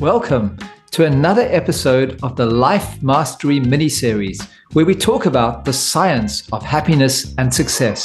Welcome to another episode of the Life Mastery mini-series, where we talk about the science of happiness and success.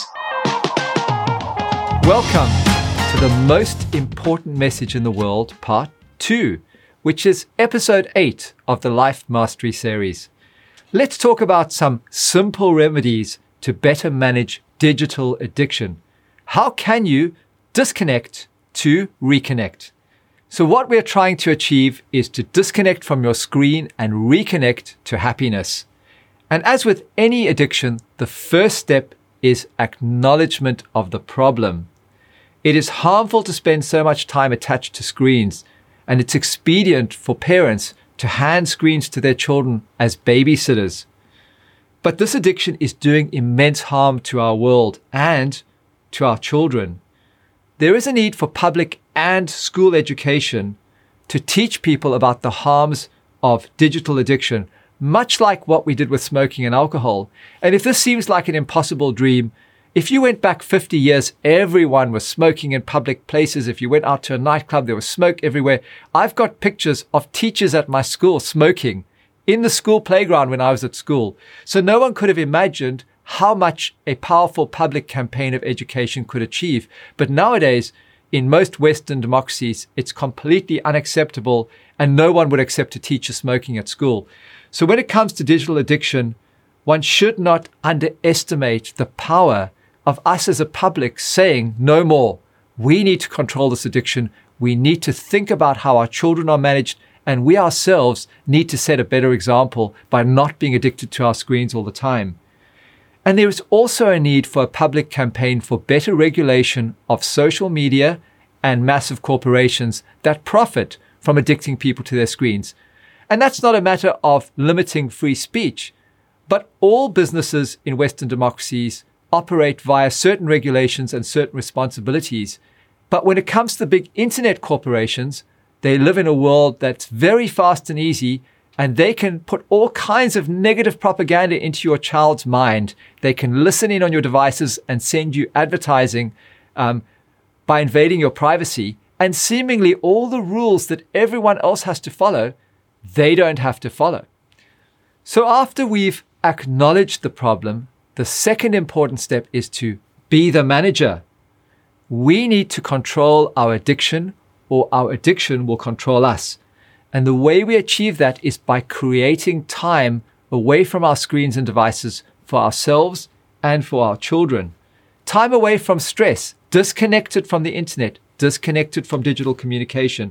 Welcome to the most important message in the world, part 2, which is episode 8 of the Life Mastery series. Let's talk about some simple remedies to better manage digital addiction. How can you disconnect to reconnect? So what we're trying to achieve is to disconnect from your screen and reconnect to happiness. And as with any addiction, the first step is acknowledgement of the problem. It is harmful to spend so much time attached to screens, and it's expedient for parents to hand screens to their children as babysitters. But this addiction is doing immense harm to our world and to our children. There is a need for public and school education to teach people about the harms of digital addiction, much like what we did with smoking and alcohol. And if this seems like an impossible dream, if you went back 50 years, everyone was smoking in public places. If you went out to a nightclub, there was smoke everywhere. I've got pictures of teachers at my school smoking in the school playground when I was at school. So no one could have imagined how much a powerful public campaign of education could achieve. But nowadays, in most Western democracies, it's completely unacceptable, and no one would accept a teacher smoking at school. So when it comes to digital addiction, one should not underestimate the power of us as a public saying no more. We need to control this addiction. We need to think about how our children are managed, and we ourselves need to set a better example by not being addicted to our screens all the time. And there is also a need for a public campaign for better regulation of social media and massive corporations that profit from addicting people to their screens. And that's not a matter of limiting free speech, but all businesses in Western democracies operate via certain regulations and certain responsibilities. But when it comes to the big internet corporations, they live in a world that's very fast and easy, and they can put all kinds of negative propaganda into your child's mind. They can listen in on your devices and send you advertising by invading your privacy. And seemingly all the rules that everyone else has to follow, they don't have to follow. So after we've acknowledged the problem, the second important step is to be the manager. We need to control our addiction, or our addiction will control us. And the way we achieve that is by creating time away from our screens and devices for ourselves and for our children. Time away from stress, disconnected from the internet, disconnected from digital communication.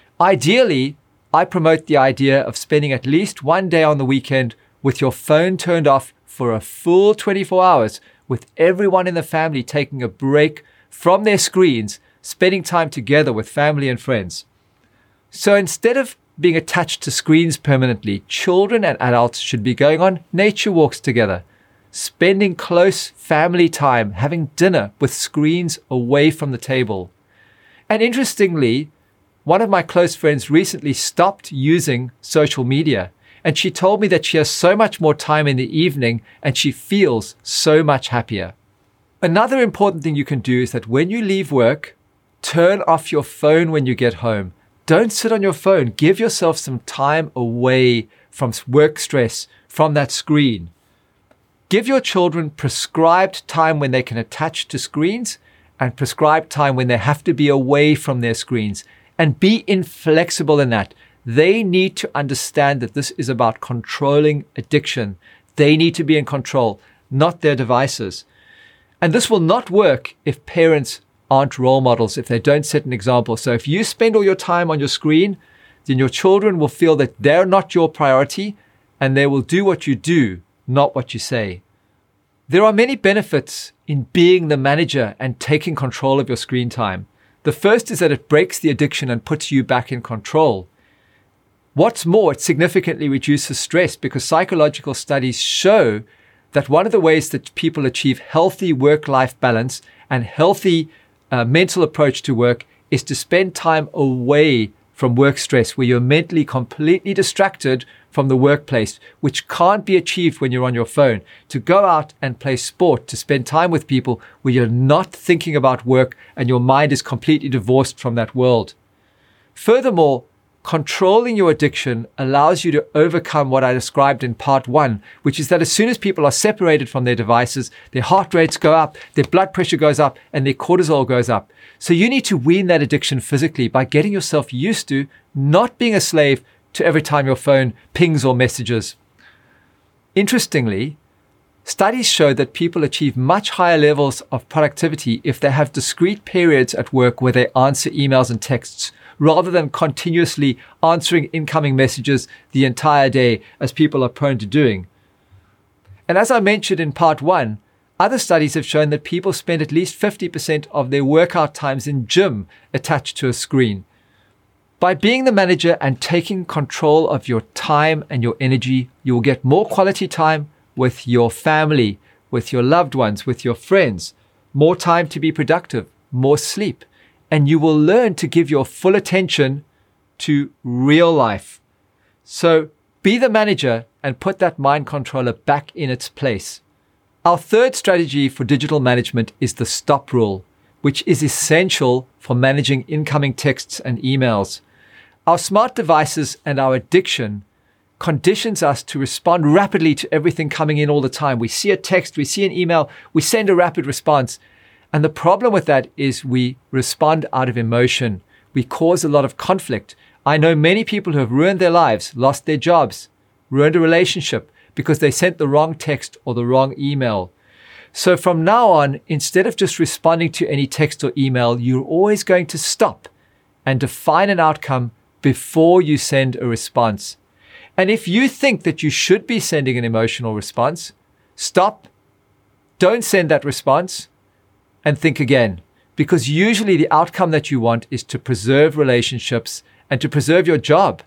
Ideally, I promote the idea of spending at least one day on the weekend with your phone turned off for a full 24 hours, with everyone in the family taking a break from their screens, spending time together with family and friends. So instead of being attached to screens permanently, children and adults should be going on nature walks together, spending close family time, having dinner with screens away from the table. And interestingly, one of my close friends recently stopped using social media, and she told me that she has so much more time in the evening and she feels so much happier. Another important thing you can do is that when you leave work, turn off your phone when you get home. Don't sit on your phone. Give yourself some time away from work stress, from that screen. Give your children prescribed time when they can attach to screens and prescribed time when they have to be away from their screens. And be inflexible in that. They need to understand that this is about controlling addiction. They need to be in control, not their devices. And this will not work if parents aren't role models, if they don't set an example. So if you spend all your time on your screen, then your children will feel that they're not your priority, and they will do what you do, not what you say. There are many benefits in being the manager and taking control of your screen time. The first is that it breaks the addiction and puts you back in control. What's more, it significantly reduces stress, because psychological studies show that one of the ways that people achieve healthy work-life balance and healthy mental approach to work is to spend time away from work stress, where you're mentally completely distracted from the workplace, which can't be achieved when you're on your phone. To go out and play sport, to spend time with people where you're not thinking about work and your mind is completely divorced from that world. Furthermore, controlling your addiction allows you to overcome what I described in part 1, which is that as soon as people are separated from their devices, their heart rates go up, their blood pressure goes up, and their cortisol goes up. So you need to wean that addiction physically by getting yourself used to not being a slave to every time your phone pings or messages. Interestingly, studies show that people achieve much higher levels of productivity if they have discrete periods at work where they answer emails and texts, rather than continuously answering incoming messages the entire day, as people are prone to doing. And as I mentioned in part 1, other studies have shown that people spend at least 50% of their workout times in gym attached to a screen. By being the manager and taking control of your time and your energy, you will get more quality time with your family, with your loved ones, with your friends, more time to be productive, more sleep, and you will learn to give your full attention to real life. So be the manager and put that mind controller back in its place. Our third strategy for digital management is the stop rule, which is essential for managing incoming texts and emails. Our smart devices and our addiction conditions us to respond rapidly to everything coming in all the time. We see a text, we see an email, we send a rapid response. And the problem with that is we respond out of emotion. We cause a lot of conflict. I know many people who have ruined their lives, lost their jobs, ruined a relationship because they sent the wrong text or the wrong email. So from now on, instead of just responding to any text or email, you're always going to stop and define an outcome before you send a response. And if you think that you should be sending an emotional response, stop, don't send that response, and think again. Because usually the outcome that you want is to preserve relationships and to preserve your job.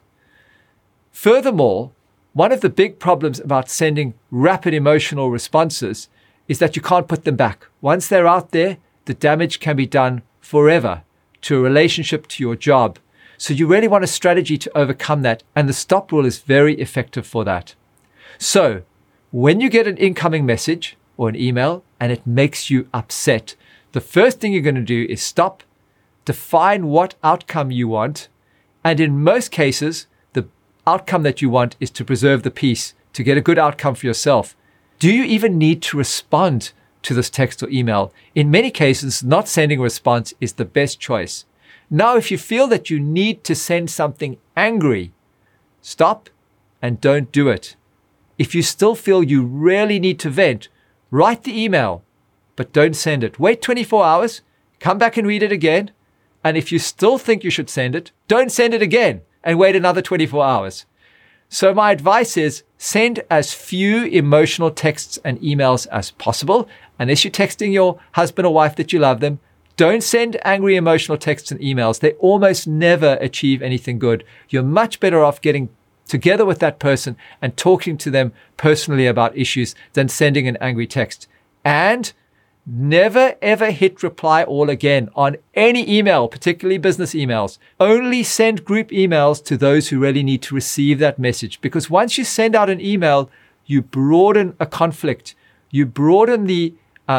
Furthermore, one of the big problems about sending rapid emotional responses is that you can't put them back. Once they're out there, the damage can be done forever to a relationship, to your job. So you really want a strategy to overcome that, and the stop rule is very effective for that. So when you get an incoming message or an email and it makes you upset, the first thing you're going to do is stop, define what outcome you want, and in most cases, the outcome that you want is to preserve the peace, to get a good outcome for yourself. Do you even need to respond to this text or email? In many cases, not sending a response is the best choice. Now, if you feel that you need to send something angry, stop and don't do it. If you still feel you really need to vent, write the email, but don't send it. Wait 24 hours, come back and read it again. And if you still think you should send it, don't send it again and wait another 24 hours. So my advice is send as few emotional texts and emails as possible. Unless you're texting your husband or wife that you love them, don't send angry emotional texts and emails. They almost never achieve anything good. You're much better off getting together with that person and talking to them personally about issues than sending an angry text. And never ever hit reply all again on any email, particularly business emails. Only send group emails to those who really need to receive that message. Because once you send out an email, you broaden a conflict. You broaden the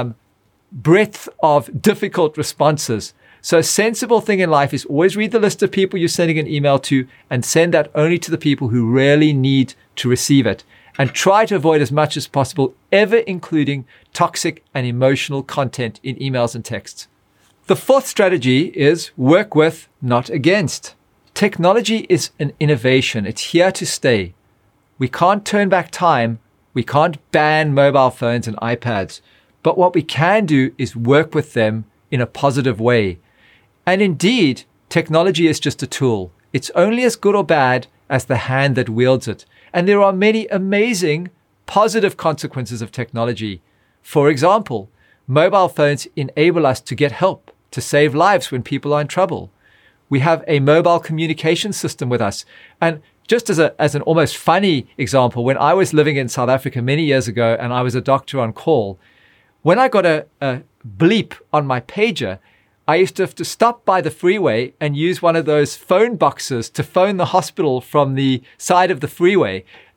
breadth of difficult responses. So a sensible thing in life is always read the list of people you're sending an email to and send that only to the people who really need to receive it. And try to avoid as much as possible ever including toxic and emotional content in emails and texts. The fourth strategy is work with, not against. Technology is an innovation. It's here to stay. We can't turn back time. We can't ban mobile phones and iPads. But what we can do is work with them in a positive way. And indeed, technology is just a tool. It's only as good or bad as the hand that wields it. And there are many amazing positive consequences of technology. For example, mobile phones enable us to get help, to save lives when people are in trouble. We have a mobile communication system with us. And just as an almost funny example, when I was living in South Africa many years ago and I was a doctor on call, when I got a bleep on my pager, I used to have to stop by the freeway and use one of those phone boxes to phone the hospital from the side of the freeway.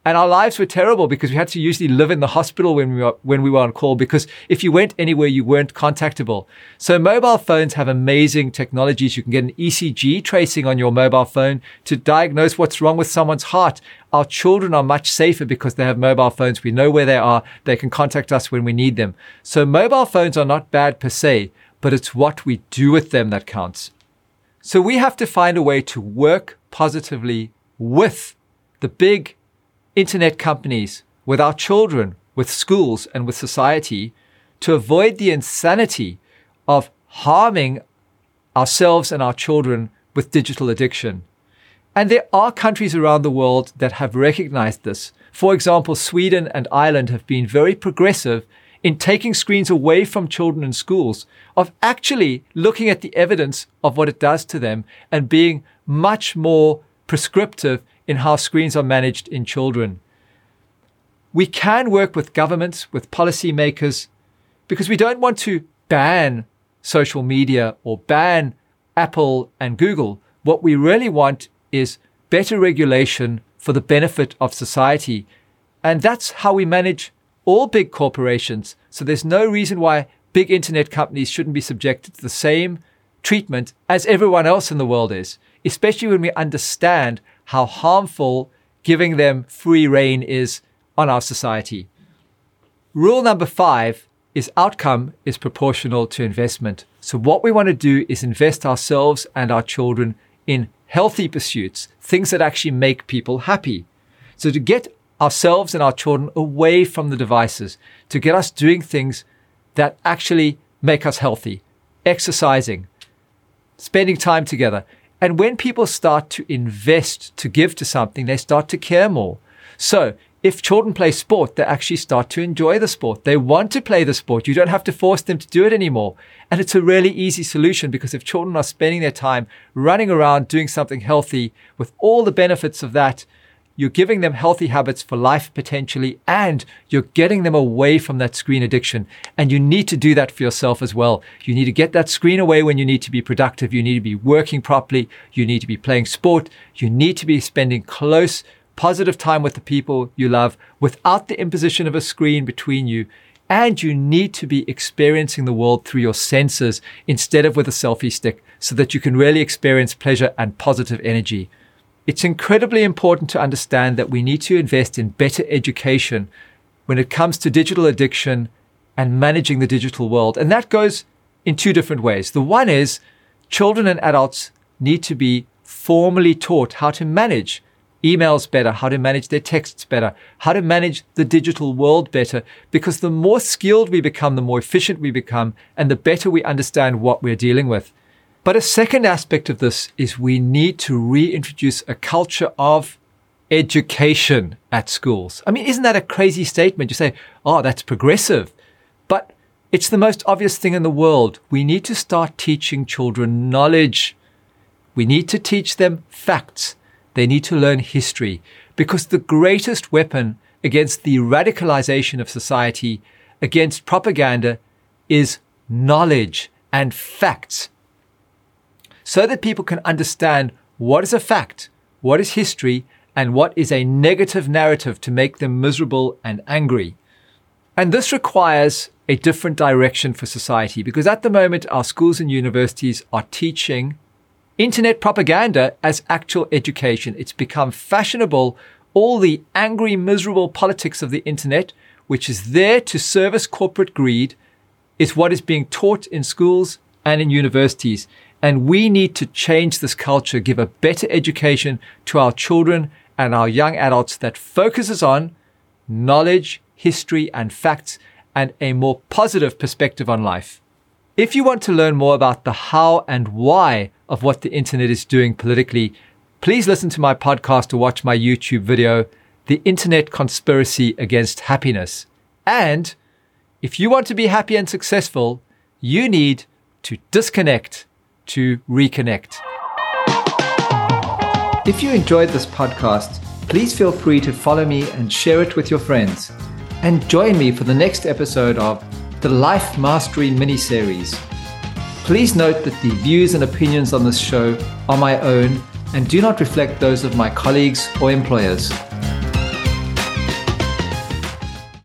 And our lives were terrible because we had to usually live in the hospital when we were on call, because if you went anywhere, you weren't contactable. So mobile phones have amazing technologies. You can get an ECG tracing on your mobile phone to diagnose what's wrong with someone's heart. Our children are much safer because they have mobile phones. We know where they are. They can contact us when we need them. So mobile phones are not bad per se, but it's what we do with them that counts. So we have to find a way to work positively with the big internet companies, with our children, with schools, and with society to avoid the insanity of harming ourselves and our children with digital addiction. And there are countries around the world that have recognized this. For example, Sweden and Ireland have been very progressive in taking screens away from children in schools, of actually looking at the evidence of what it does to them and being much more prescriptive in how screens are managed in children. We can work with governments, with policymakers, because we don't want to ban social media or ban Apple and Google. What we really want is better regulation for the benefit of society. And that's how we manage all big corporations. So there's no reason why big internet companies shouldn't be subjected to the same treatment as everyone else in the world is, especially when we understand how harmful giving them free rein is on our society. Rule number 5 is outcome is proportional to investment. So what we want to do is invest ourselves and our children in healthy pursuits, things that actually make people happy. So to get ourselves and our children away from the devices, to get us doing things that actually make us healthy, exercising, spending time together. And when people start to invest, to give to something, they start to care more. So if children play sport, they actually start to enjoy the sport. They want to play the sport. You don't have to force them to do it anymore. And it's a really easy solution, because if children are spending their time running around doing something healthy with all the benefits of that, you're giving them healthy habits for life potentially, and you're getting them away from that screen addiction. And you need to do that for yourself as well. You need to get that screen away when you need to be productive. You need to be working properly. You need to be playing sport. You need to be spending close, positive time with the people you love without the imposition of a screen between you. And you need to be experiencing the world through your senses instead of with a selfie stick, so that you can really experience pleasure and positive energy. It's incredibly important to understand that we need to invest in better education when it comes to digital addiction and managing the digital world. And that goes in 2 different ways. The one is children and adults need to be formally taught how to manage emails better, how to manage their texts better, how to manage the digital world better, because the more skilled we become, the more efficient we become, and the better we understand what we're dealing with. But a second aspect of this is we need to reintroduce a culture of education at schools. I mean, isn't that a crazy statement? You say, oh, that's progressive. But it's the most obvious thing in the world. We need to start teaching children knowledge. We need to teach them facts. They need to learn history, because the greatest weapon against the radicalization of society, against propaganda, is knowledge and facts. So that people can understand what is a fact, what is history, and what is a negative narrative to make them miserable and angry. And this requires a different direction for society, because at the moment our schools and universities are teaching internet propaganda as actual education. It's become fashionable. All the angry, miserable politics of the internet, which is there to service corporate greed, is what is being taught in schools and in universities. And we need to change this culture, give a better education to our children and our young adults that focuses on knowledge, history, and facts, and a more positive perspective on life. If you want to learn more about the how and why of what the internet is doing politically, please listen to my podcast or watch my YouTube video, The Internet Conspiracy Against Happiness. And if you want to be happy and successful, you need to disconnect to reconnect. If you enjoyed this podcast, please feel free to follow me and share it with your friends. And join me for the next episode of the Life Mastery mini-series. Please note that the views and opinions on this show are my own and do not reflect those of my colleagues or employers.